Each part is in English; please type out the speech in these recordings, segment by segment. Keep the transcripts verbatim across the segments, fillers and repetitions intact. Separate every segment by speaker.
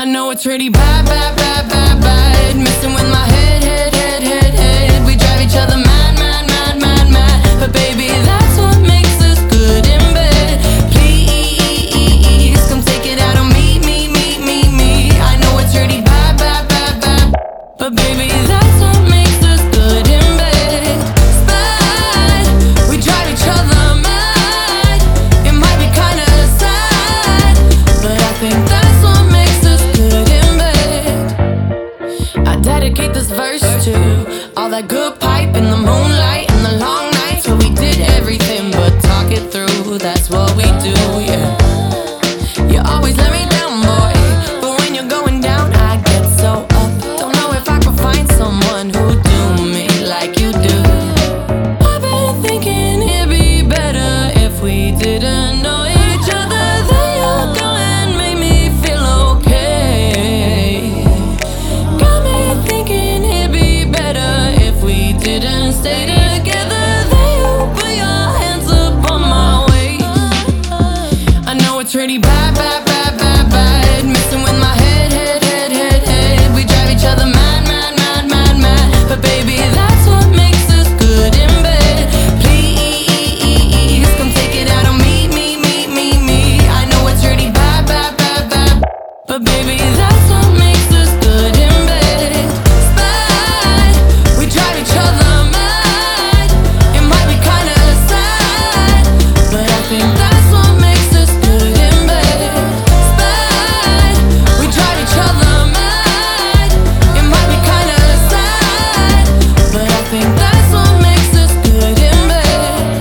Speaker 1: know it's really bad, bad, bad, bad, bad. Messing with my head, head, head, head, head. We drive each other mad, mad, mad, mad, mad. But baby, that's what makes us good in bed. Please, come take it out on me, me, me, me, me. I know it's really bad, bad, bad, bad. But baby, that's what makes us good in bed. Bad, we drive each other mad. It might be kinda sad, but I think that's what makes us good in bed. I dedicate this verse to all that good pipe in the moonlight and the long nights where we did everything but talk it through. That's what we do, yeah. You always let me down, boy, but when you're going down, I get so up. Don't know if I could find someone who do me like you do. I've been thinking it'd be better if we didn't know each other. Then you go and make me feel okay. Got me thinking it'd be better if we didn't stay together. Then you put your hands up on my waist. I know it's really bad, bad, bad, bad, bad. Messing with my head, head, head, head, head. We drive each other mad, mad, mad, mad, mad. But baby, that's what makes us good in bed. Please, come take it out on me, me, me, me, me. I know it's really bad, bad, bad, bad. But baby, that's what makes us good in bed. Bad, we drive each other mad. It might be kinda sad, but I think that's what makes us good in bed. Bad, we drive each other mad. It might be kinda sad, but I think that's what makes us good in bed.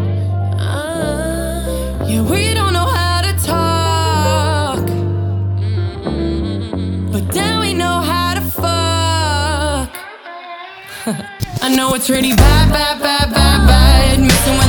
Speaker 1: Ah, yeah, we don't know how to talk, but then we know how to fuck. I know it's really bad, bad, bad, bad, bad. Messing with